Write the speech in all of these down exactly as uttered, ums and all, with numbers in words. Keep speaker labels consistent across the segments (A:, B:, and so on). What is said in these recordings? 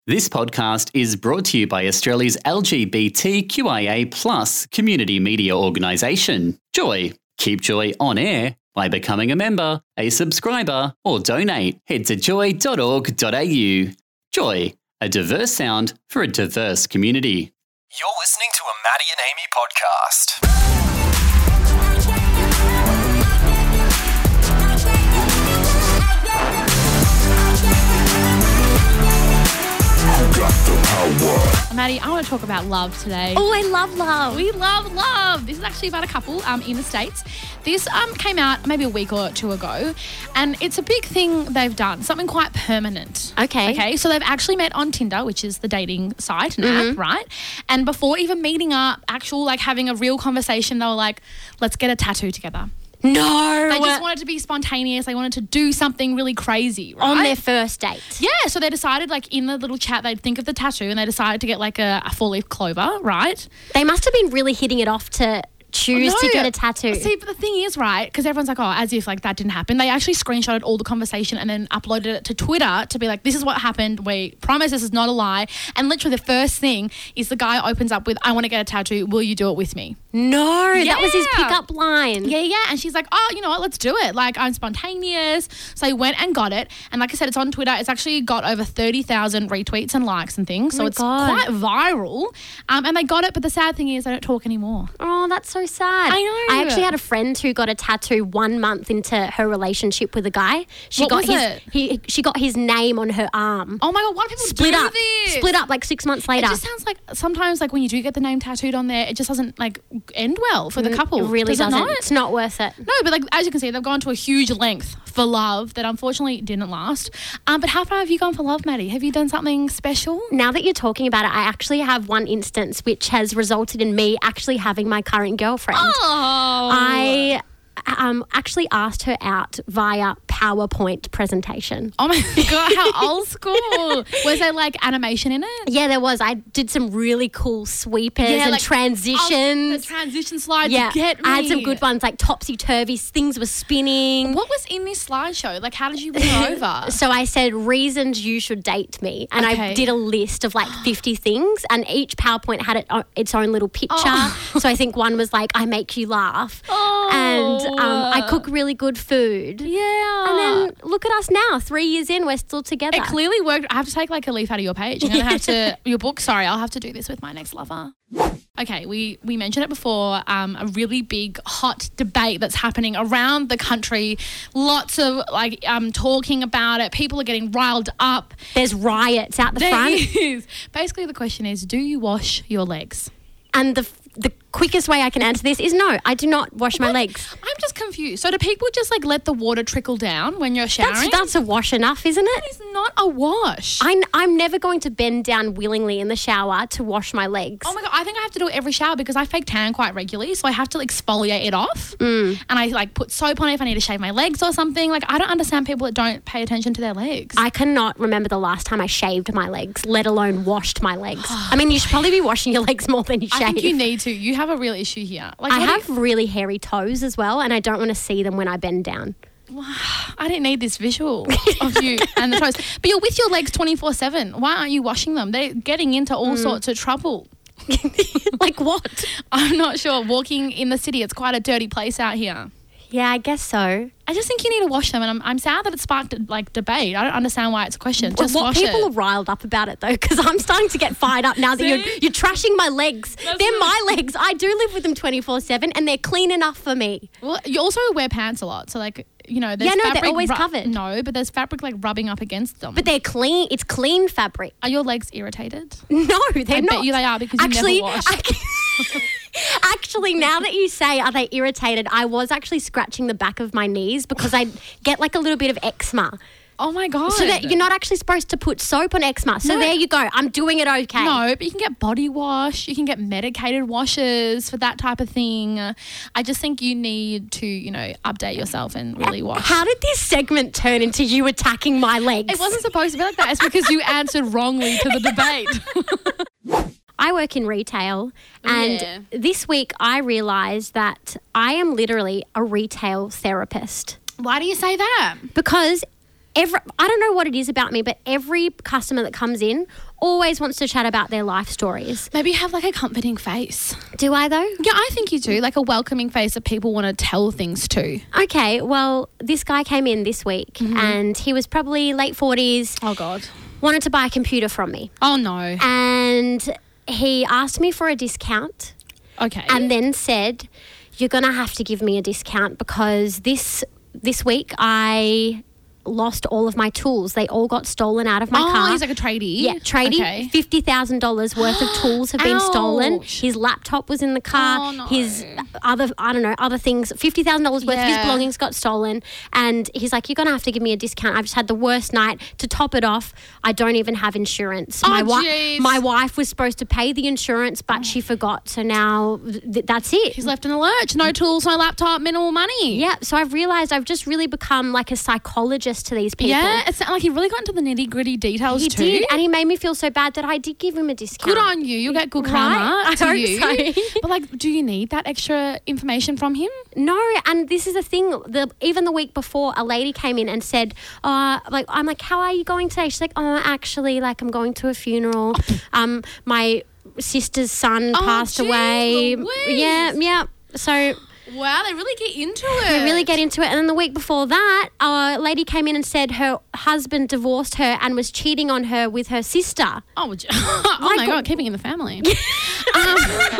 A: This podcast is brought to you by Australia's L G B T Q I A plus community media organisation, Joy. Keep Joy on air by becoming a member, a subscriber, or donate. Head to joy dot org dot a u. Joy, a diverse sound for a diverse community.
B: You're listening to a Maddie and Amy podcast.
C: Maddie, I want to talk about love today.
D: Oh, I love love.
C: We love love. This is actually about a couple um, in the States. This um, came out maybe a week or two ago, and it's a big thing they've done, something quite permanent.
D: Okay.
C: Okay, so they've actually met on Tinder, which is the dating site and
D: Mm-hmm.
C: app, right? And before even meeting up, actual like having a real conversation, they were like, let's get a tattoo together.
D: No.
C: They just wanted to be spontaneous. They wanted to do something really crazy, right?
D: on their first date.
C: Yeah, so they decided, like, in the little chat, they'd think of the tattoo and they decided to get, like, a, a four-leaf clover, right?
D: They must have been really hitting it off to choose to
C: No.
D: get a tattoo.
C: See, but the thing is, right, because everyone's like, oh, as if, like, that didn't happen. They actually screenshotted all the conversation and then uploaded it to Twitter to be like, this is what happened. We promise this is not a lie. And literally the first thing is the guy opens up with, I want to get a tattoo. Will you do it with me?
D: no, that was his
C: Yeah.
D: pickup line.
C: Yeah, yeah. And she's like, oh, you know what, let's do it. Like, I'm spontaneous. So I went and got it. And like I said, it's on Twitter. It's actually got over thirty thousand retweets and likes and things. So
D: my
C: it's
D: God.
C: quite viral. Um, and they got it. But the sad thing is they don't talk anymore.
D: Oh, that's so sad.
C: I know.
D: I actually had a friend who got a tattoo one month into her relationship with a guy. She
C: What
D: got
C: was
D: his
C: it?
D: he she got his name on her arm.
C: Oh my God, why do people
D: Split
C: do
D: up.
C: this?
D: Split up like six months later.
C: It just sounds like sometimes, like when you do get the name tattooed on there, it just doesn't like end well for the couple.
D: It really
C: Does it
D: doesn't.
C: not?
D: It's not worth it.
C: No, but like as you can see, they've gone to a huge length for love that unfortunately didn't last. Um, but how far have you gone for love, Maddie? Have you done something special?
D: Now that you're talking about it, I actually have one instance which has resulted in me actually having my current girlfriend.
C: Oh,
D: I um, actually asked her out via PowerPoint presentation.
C: Oh my God, how old school. Was there like animation in it?
D: Yeah, there was. I did some really cool sweepers and
C: like,
D: transitions.
C: Oh, the transition slides.
D: yeah,
C: Get me.
D: I had some good ones like topsy-turvy, things were spinning.
C: What was in this slideshow? Like, how did you bring it over?
D: So I said, reasons you should date me. And
C: Okay.
D: I did a list of like fifty things, and each PowerPoint had it, uh, its own little picture.
C: Oh.
D: So I think one was like, I make you laugh.
C: Oh.
D: And um, I cook really good food.
C: Yeah.
D: And then look at us now, three years in, we're still together.
C: It clearly worked. I have to take like a leaf out of your page. I'm gonna have to your book. Sorry, I'll have to do this with my next lover. Okay, we we mentioned it before. Um, a really big hot debate that's happening around the country. Lots of like um talking about it. People are getting riled up.
D: There's riots out the
C: There
D: front.
C: is. Basically, the question is: do you wash your legs?
D: And the the quickest way I can answer this is no, I do not wash my
C: What?
D: legs.
C: I'm just confused. So do people just like let the water trickle down when you're showering?
D: That's, that's a wash enough, isn't it?
C: It's not a wash.
D: I'm, I'm never going to bend down willingly in the shower to wash my legs.
C: Oh my God, I think I have to do it every shower because I fake tan quite regularly. So I have to like exfoliate it off.
D: Mm.
C: And I like put soap on it if I need to shave my legs or something. Like I don't understand people that don't pay attention to their legs.
D: I cannot remember the last time I shaved my legs, let alone washed my legs. I mean, you should probably be washing your legs more than you
C: I
D: shave.
C: think you need to. You have a real issue here. Like
D: I
C: what do
D: have really hairy toes as well, and I don't want to see them when I bend down.
C: you- I didn't need this visual of you and the toes. But you're with your legs twenty-four seven. Why aren't you washing them? They're getting into all
D: Mm.
C: sorts of trouble.
D: Like what?
C: I'm not sure. Walking in the city, it's quite a dirty place out here.
D: Yeah, I guess so.
C: I just think you need to wash them, and I'm, I'm sad that it sparked like debate. I don't understand why it's a question. Just
D: what
C: wash
D: people
C: it.
D: are riled up about it though, because I'm starting to get fired up now that you're
C: See?
D: you're trashing my legs.
C: That's
D: They're
C: what-
D: my legs. I do live with them twenty-four seven, and they're clean enough for me.
C: Well, you also wear pants a lot, so like you know, there's
D: Yeah, no, they're
C: fabric
D: always covered.
C: No, but there's fabric like rubbing up against them.
D: But they're clean. It's clean fabric.
C: Are your legs irritated?
D: No, they're
C: I
D: not.
C: bet you they are because you
D: actually,
C: never wash.
D: ac- actually, now that you say, are they irritated? I was actually scratching the back of my knees because I get like a little bit of eczema.
C: Oh my God.
D: So that you're not actually supposed to put soap on eczema. So
C: No.
D: there you go. I'm doing it okay.
C: No, but you can get body wash. You can get medicated washes for that type of thing. I just think you need to, you know, update yourself and really wash.
D: How did this segment turn into you attacking my legs?
C: It wasn't supposed to be like that. It's because you answered wrongly to the debate.
D: I work in retail, and
C: Yeah.
D: this week I realised that I am literally a retail therapist
C: Why do you say that?
D: because every, I don't know what it is about me, but every customer that comes in always wants to chat about their life stories.
C: Maybe you have like a comforting face.
D: Do I though?
C: Yeah, I think you do. Like a welcoming face that people want to tell things to.
D: Okay, well, this guy came in this week
C: Mm-hmm.
D: and he was probably late forties,
C: Oh, God.
D: wanted to buy a computer from me.
C: Oh, no.
D: And he asked me for a discount
C: Okay.
D: and then said, you're going to have to give me a discount because this this week I lost all of my tools. They all got stolen out of my
C: oh,
D: car.
C: he's like a tradie.
D: Yeah, tradie.
C: Okay.
D: fifty thousand dollars worth of tools have been stolen.
C: Ouch.
D: His laptop was in the car.
C: Oh, no.
D: His other, I don't know, other things. fifty thousand dollars worth of his
C: Yeah.
D: belongings got stolen. And he's like, you're going to have to give me a discount. I've just had the worst night. To top it off, I don't even have insurance.
C: Oh,
D: my, wi-
C: jeez.
D: my wife was supposed to pay the insurance, but she forgot. So now th- that's it.
C: He's left in the lurch. No tools, no laptop, minimal money.
D: Yeah, so I've realised I've just really become like a psychologist to these people.
C: Yeah, it's like he really got into the nitty gritty details
D: He
C: too.
D: did, and he made me feel so bad that I did give him a discount.
C: Good on you. You'll get good
D: Right?
C: karma
D: I
C: to
D: hope
C: you.
D: so.
C: But like, do you need that extra information from him?
D: No, and this is the thing. The even the week before, a lady came in and said, "Uh, like I'm like, how are you going today?" She's like, "Oh, actually, like I'm going to a funeral. um, my sister's son
C: Oh,
D: passed
C: geez
D: away.
C: Louise.
D: Yeah, yeah." So
C: Wow, they really get into it.
D: they really get into it. And then the week before that, a lady came in and said her husband divorced her and was cheating on her with her sister.
C: Oh, would you- oh my
D: Like-
C: God, keeping in the family. um,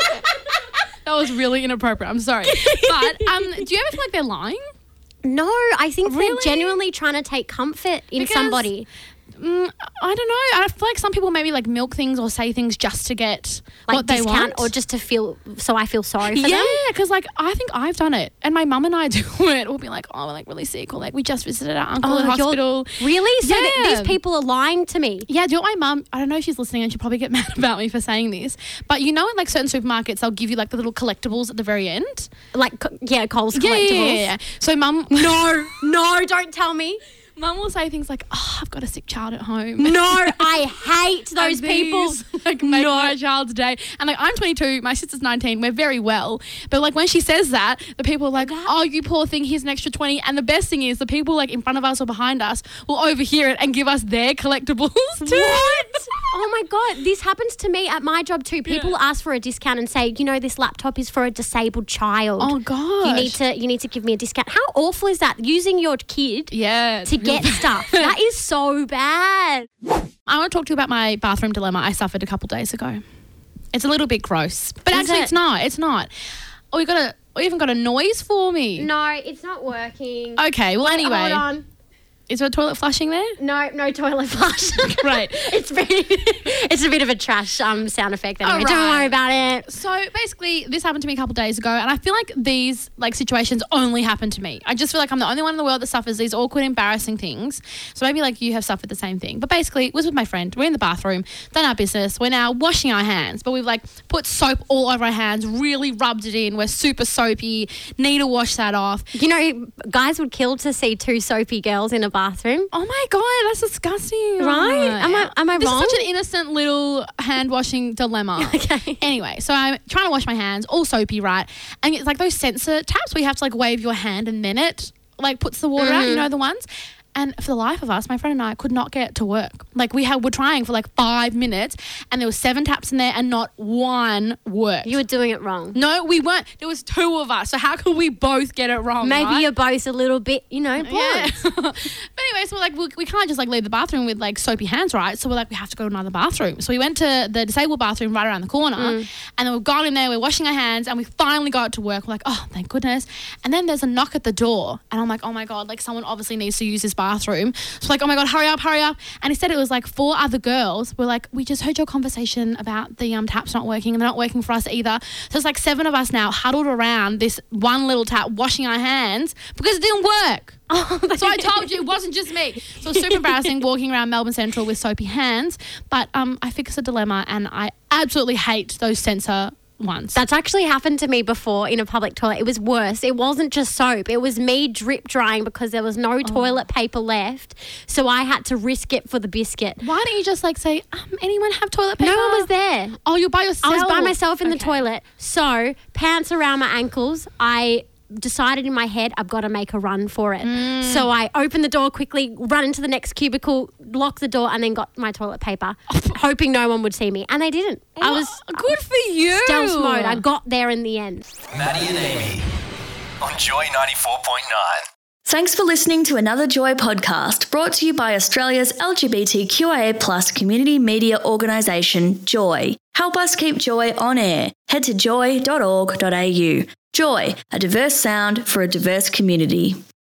C: that was really inappropriate. I'm sorry. But um, do you ever feel like they're lying?
D: No, I think
C: Really?
D: they're genuinely trying to take comfort in
C: Because-
D: somebody.
C: Mm, I don't know. I feel like some people maybe like milk things or say things just to get
D: Like
C: what they
D: discount
C: want.
D: or just to feel, so I feel sorry for
C: yeah,
D: them.
C: because like I think I've done it, and my mum and I do it. We'll be like, oh, we're like really sick, or like we just visited our uncle in
D: Oh, you're-
C: hospital.
D: Really? So th-
C: Yeah.
D: these people are lying to me.
C: Yeah, do you know what my mum, I don't know if she's listening and she'll probably get mad about me for saying this, but you know in like certain supermarkets, they'll give you like the little collectibles at the very end.
D: Like, co- yeah, Coles
C: Yeah,
D: collectibles.
C: yeah, yeah, yeah. So mum,
D: No, no, don't tell me.
C: mum will say things like, oh, I've got a sick child at home.
D: No, I hate those
C: And
D: people.
C: these, like make my child's day. And like I'm twenty-two, my sister's nineteen, we're very well. But like when she says that, the people are like, oh, you poor thing, here's an extra twenty. And the best thing is the people like in front of us or behind us will overhear it and give us their collectibles too.
D: What? Oh my God, this happens to me at my job too. People ask for a discount and say, you know, this laptop is for a disabled child.
C: Oh gosh.
D: You need to you need to give me a discount. How awful is that? Using your kid
C: Yeah.
D: to get stuff. That is so bad.
C: I want to talk to you about my bathroom dilemma I suffered a couple days ago. It's a little bit gross. But
D: Is
C: actually
D: it?
C: it's not. It's not. Oh, you got a oh, you even got a noise for me.
D: No, it's not working.
C: Okay, well anyway.
D: Hold on.
C: Is there a toilet flushing there?
D: No, no toilet flush.
C: Great.
D: It's very, it's a bit of a trash um, sound effect anyway.
C: All
D: Don't
C: right.
D: worry about it.
C: So basically, this happened to me a couple days ago, and I feel like these like situations only happen to me. I just feel like I'm the only one in the world that suffers these awkward, embarrassing things. So maybe like you have suffered the same thing. But basically, it was with my friend. We're in the bathroom, done our business. We're now washing our hands, but we've like put soap all over our hands, really rubbed it in. We're super soapy. Need to wash that off.
D: You know, guys would kill to see two soapy girls in a bathroom.
C: Oh my god, that's disgusting!
D: Right? Am I- am I
C: this
D: wrong?
C: is such an innocent little hand washing dilemma.
D: Okay.
C: Anyway, so I'm trying to wash my hands, all soapy, right? And it's like those sensor taps where you have to like wave your hand and then it like puts the water out. You know the ones. And for the life of us, my friend and I could not get to work. Like we had, were trying for like five minutes, and there was seven taps in there, and not one worked.
D: You were doing it wrong.
C: no, we weren't. There was two of us. So how could we both get it wrong?
D: Maybe
C: right?
D: you're both a little bit, you know,
C: Yeah.
D: blonde.
C: But anyway, so we're like, we, we can't just like leave the bathroom with like soapy hands, right? So we're like, we have to go to another bathroom. So we went to the disabled bathroom right around the corner, and then we've gone in there, we're washing our hands, and we finally got to work. We're like, oh, thank goodness. And then there's a knock at the door, and I'm like, oh my God, like someone obviously needs to use this bathroom. So we're like, oh my God, hurry up, hurry up. And instead it was like four other girls. We're like, we just heard your conversation about the um, taps not working, and they're not working for us either. So it's like seven of us now huddled around this one little tap washing our hands because it didn't work.
D: Oh,
C: So I told you it wasn't just me. So it's super embarrassing walking around Melbourne Central with soapy hands. But um, I fixed a dilemma, and I absolutely hate those sensor ones.
D: That's actually happened to me before in a public toilet. It was worse. It wasn't just soap. It was me drip drying because there was
C: Oh.
D: no toilet paper left. So I had to risk it for the biscuit.
C: Why don't you just like say, um, anyone have toilet paper?
D: No one was there.
C: Oh, you're by yourself.
D: I was by myself in the
C: Okay.
D: toilet. So pants around my ankles. I decided in my head I've got to make a run for it. Mm. So I opened the door quickly, run into the next cubicle, locked the door, and then got my toilet paper, hoping no one would see me. And they didn't. I was
C: good for you.
D: Stealth mode. I got there in the end.
B: Maddie and Amy on Joy ninety-four point nine.
E: Thanks for listening to another Joy podcast brought to you by Australia's L G B T Q I A plus community media organisation, Joy. Help us keep Joy on air. Head to joy dot org dot a u. Joy, a diverse sound for a diverse community.